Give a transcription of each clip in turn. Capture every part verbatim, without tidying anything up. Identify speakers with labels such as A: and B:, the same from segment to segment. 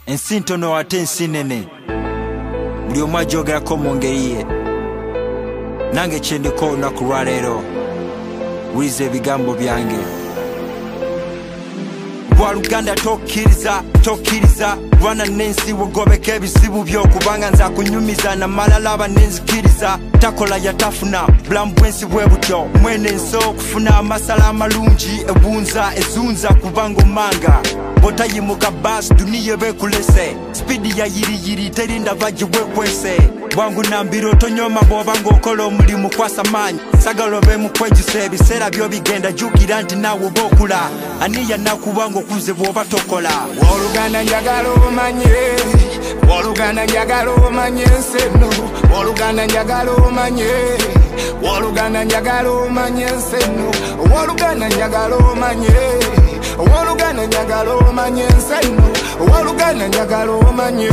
A: ensi ntono ate ensi nene buli omu ajogerako mu ngeri ye. Nange kyendiko olunaku lwa leero wuliriza ebigambo byange. Waluganda tokkiriza tokkiriza lwana n'ensi wogobeka ebizibu byo kubanga nza kunyumiza namalala abanenzikiriza takola yatafuna bulamu bwensi bwe butyo mwene nso okufuna amasala amalungi ebunza ezunza kubanga omanga botayimuka basi duniya bekulese spidi ya yiriyiri terinda vaji wekwese bwangu nambiro tonyoma bwoba ng'okola omulimu kwasa maanyi sagala obe mukwejjusa ebiseera byo bigenda jjukira nti naawe oba okula aniya nakuba ng'okuze bw'oba tokola.
B: Oluganda njagala omanye, Oluganda njagala omanye enseno, Oluganda njagala omanye, Oluganda njagala omanye enseno, Oluganda njagala omanye, Oluganda njagala omanye enseno, Oluganda njagala omanye,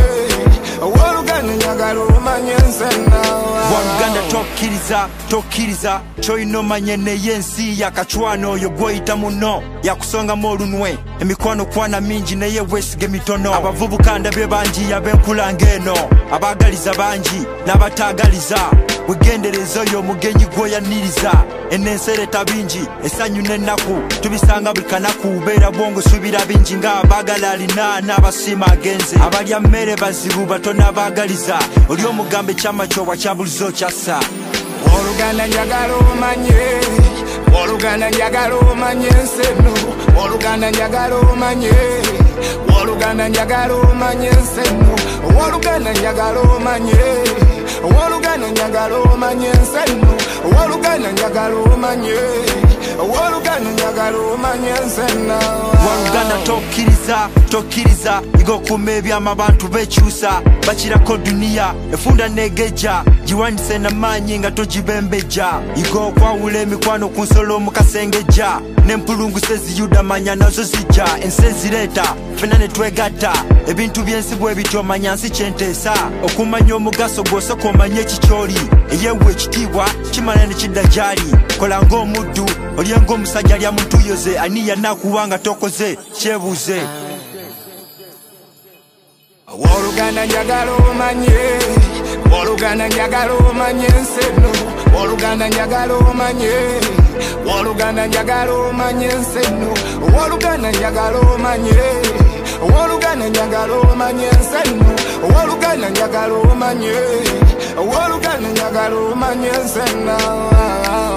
B: Oluganda njagala omanye enseno.
A: Waluganda tokkiriza tokkiriza kyoyina omanye neye ensi yakacwana oyo gw'oyita muno yakusongamu olunwe emikwano kwana mingi naye weesige mitono. Abavubuka ndabye bangi ab'enkula ng'eno abaagaliza bangi n'abataagaliza wegendereza oyo omugenyi gw'oyaniriza enensereta bingi essanyu n'ennaku tubisanga buli kanaku beera bwongo subira bingi ng'abaagala alina n'abasiima agenze abalya mmere bazibu batono abaagaliza oli omugamba ekyama kyowa kyabulizo kyassa.
B: Oluganda njagala omanye, Oluganda njagala omanye enseno, Oluganda njagala omanye, Oluganda njagala omanye enseno, Oluganda njagala omanye, Oluganda njagala omanye enseno, Oluganda njagala omanye, Oluganda njagala omanye enseno.
A: Waluganda tokkiriza tokkiriza igokuma ebyama abantu bekyusa bakirako duniya efunda negeja giwanise n'amaanyi nga togibembeja igokwawula emikwano ku nsolo omukasengeja n'empulungu seziyuda manya nazo zijja ensi ezireeta fena ne twegatta ebintu by'ensi bwe bityo manya nsi kyenteesa okumanya omugaso gw'osooka omanye ekikyoli eyeewa ekitiibwa kimala ne kidda gyali kola ng'omuddu olye ng'omusajja alya muntu yoze aniya nakuba nga tokoze kyebuuze.
B: Oluganda njagala omanye, Oluganda njagala omanye enseno, Oluganda njagala omanye, Oluganda njagala omanye enseno, Oluganda njagala omanye, Oluganda njagala omanye enseno, Oluganda njagala omanye, Oluganda njagala omanye enseno.